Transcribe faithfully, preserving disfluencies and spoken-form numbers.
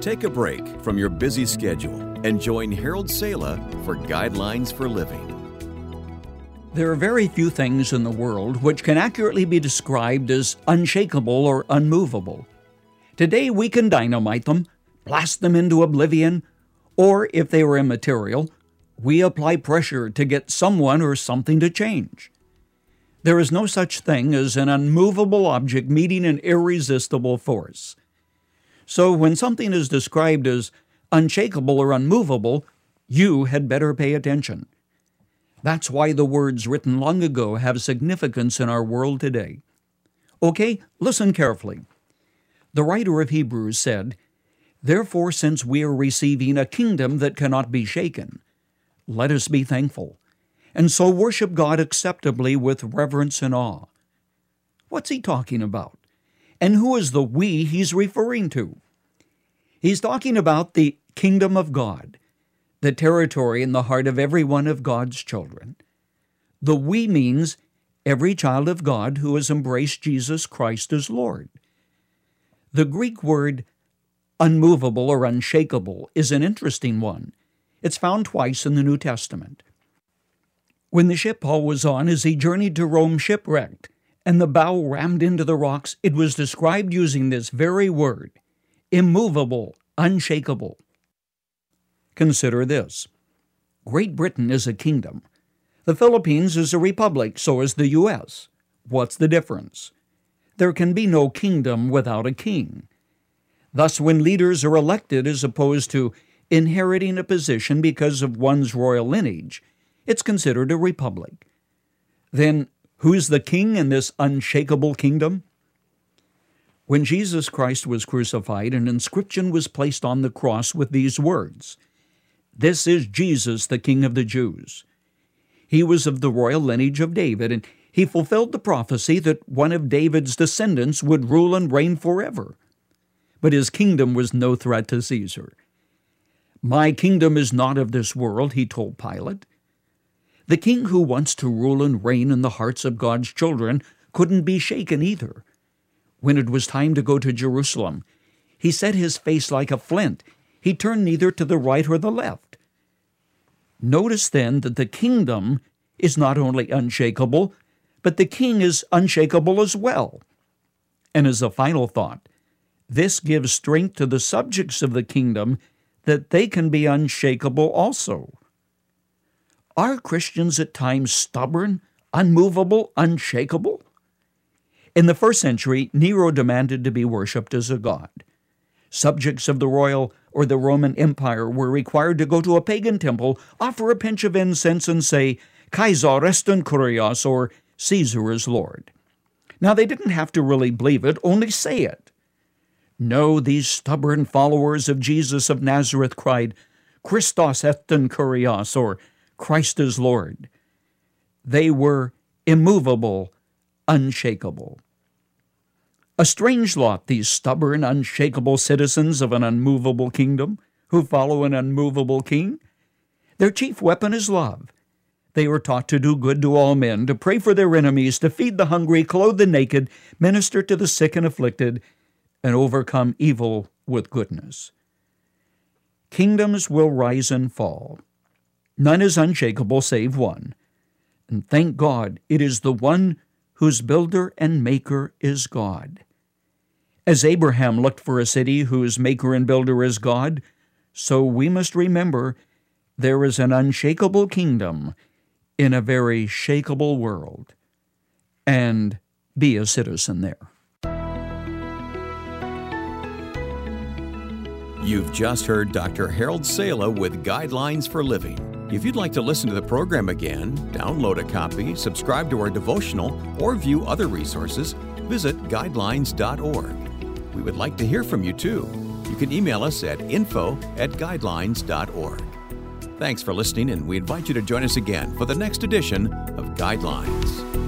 Take a break from your busy schedule and join Harold Sala for Guidelines for Living. There are very few things in the world which can accurately be described as unshakable or unmovable. Today we can dynamite them, blast them into oblivion, or if they were immaterial, we apply pressure to get someone or something to change. There is no such thing as an unmovable object meeting an irresistible force. So when something is described as unshakable or unmovable, you had better pay attention. That's why the words written long ago have significance in our world today. Okay, listen carefully. The writer of Hebrews said, "Therefore, since we are receiving a kingdom that cannot be shaken, let us be thankful, and so worship God acceptably with reverence and awe." What's he talking about? And who is the we he's referring to? He's talking about the kingdom of God, the territory in the heart of every one of God's children. The we means every child of God who has embraced Jesus Christ as Lord. The Greek word unmovable or unshakable is an interesting one. It's found twice in the New Testament. When the ship Paul was on as he journeyed to Rome shipwrecked, and the bow rammed into the rocks, it was described using this very word, immovable, unshakable. Consider this. Great Britain is a kingdom. The Philippines is a republic, so is the U S What's the difference? There can be no kingdom without a king. Thus, when leaders are elected as opposed to inheriting a position because of one's royal lineage, it's considered a republic. Then, who's the king in this unshakable kingdom? When Jesus Christ was crucified, an inscription was placed on the cross with these words, "This is Jesus, the King of the Jews." He was of the royal lineage of David, and he fulfilled the prophecy that one of David's descendants would rule and reign forever. But his kingdom was no threat to Caesar. "My kingdom is not of this world," he told Pilate. The king who wants to rule and reign in the hearts of God's children couldn't be shaken either. When it was time to go to Jerusalem, he set his face like a flint. He turned neither to the right or the left. Notice then that the kingdom is not only unshakable, but the king is unshakable as well. And as a final thought, this gives strength to the subjects of the kingdom that they can be unshakable also. Are Christians at times stubborn, unmovable, unshakable? In the first century, Nero demanded to be worshipped as a god. Subjects of the royal or the Roman Empire were required to go to a pagan temple, offer a pinch of incense, and say, "Caesar est Kyrios," or "Caesar is Lord." Now, they didn't have to really believe it, only say it. No, these stubborn followers of Jesus of Nazareth cried, "Christos est Kyrios," or "Christ is Lord." They were immovable, unshakable. A strange lot, these stubborn, unshakable citizens of an unmovable kingdom who follow an unmovable king. Their chief weapon is love. They were taught to do good to all men, to pray for their enemies, to feed the hungry, clothe the naked, minister to the sick and afflicted, and overcome evil with goodness. Kingdoms will rise and fall. None is unshakable save one. And thank God, it is the one whose builder and maker is God. As Abraham looked for a city whose maker and builder is God, so we must remember there is an unshakable kingdom in a very shakeable world, and be a citizen there. You've just heard Doctor Harold Sala with Guidelines for Living. If you'd like to listen to the program again, download a copy, subscribe to our devotional, or view other resources, visit guidelines dot org. We would like to hear from you, too. You can email us at info at guidelines dot org. Thanks for listening, and we invite you to join us again for the next edition of Guidelines.